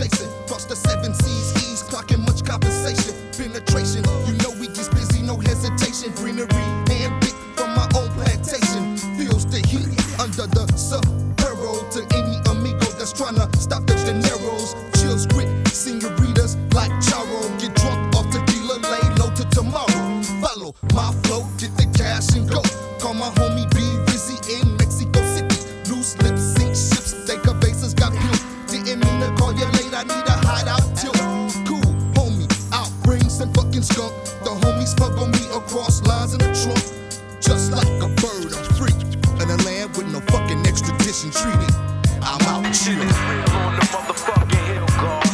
chasing. Cross the 7 seas, ease, clocking much compensation. Penetration, you know we gets busy, no hesitation. Greenery, handpicked from my own plantation. Feels the heat under the Sub-Zero. To any amigo that's tryna stop the dineros. Chills grit, senoritas like Charo. Get drunk off tequila, lay low till tomorrow. Follow my flow, get the cash and go. Call my homie B Rizzy in Mexico City. Loose lips, sink ships, databases got built. Didn't mean to call you late, I need a hideout till. Cool, homie, out brains and fucking skunk. The homies smuggle me across lines in the trunk. Just like a bird, I'm free. In a land with no fucking extradition treaty. I'm out chillin'. Real on the motherfucking hill, God.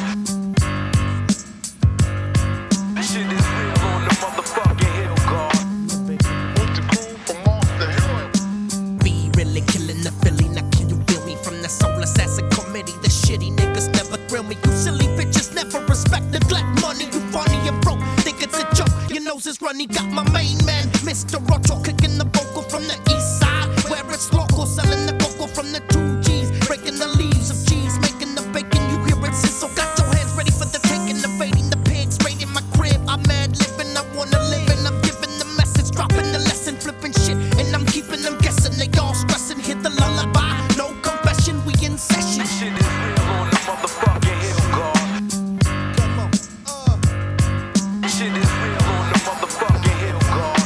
This shit is real on the motherfucking hill, God. With the crew from off the hill. Be really killing the Philly. Now can you feel me from the soul assassin committee? The shitty niggas never thrill me. You silly bitches never respect neglect money. You funny and broke, think it's a joke. Your nose is runny. Got my main man, Mr. Rocho, kicking the vocal from the east side, where it's local, selling the cocoa from the 2Gs, breaking the leaves of cheese, making the bacon. You hear it sizzle. Got your hands ready for the taking, evading the pigs, raiding my crib. I'm mad living, I wanna live, and I'm giving the message, dropping the lesson, flipping shit, and I'm keeping them guessing. They all stressing, hit the lullaby, no confession, we in session. This shit is real on the motherfucking hill, God. Come on, This shit is real on the motherfucking hill, God.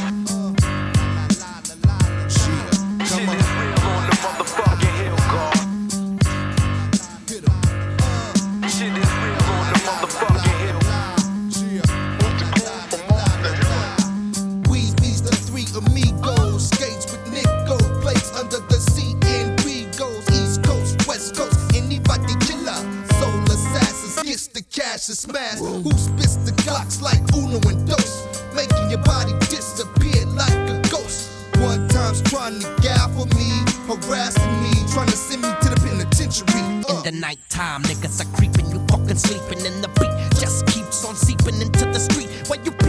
shit, This come shit on, is real on the motherfucking hill, God. hit 'em. This shit is real on the motherfucking hill. With the crew from off the hill. Weezy's the 3 amigos, skates with Nico, plays under the sea and we goes East Coast, West Coast, anybody killer. Soul assassins, gets the cash and smash. Who spits the Glocks like Uno and Dos, making your body disappear like a ghost. One time's trying to gaffle me, harassing me, trying to send me to the penitentiary. In the nighttime, niggas are creeping, you fucking sleeping, and the beat just keeps on seeping into the street. Where you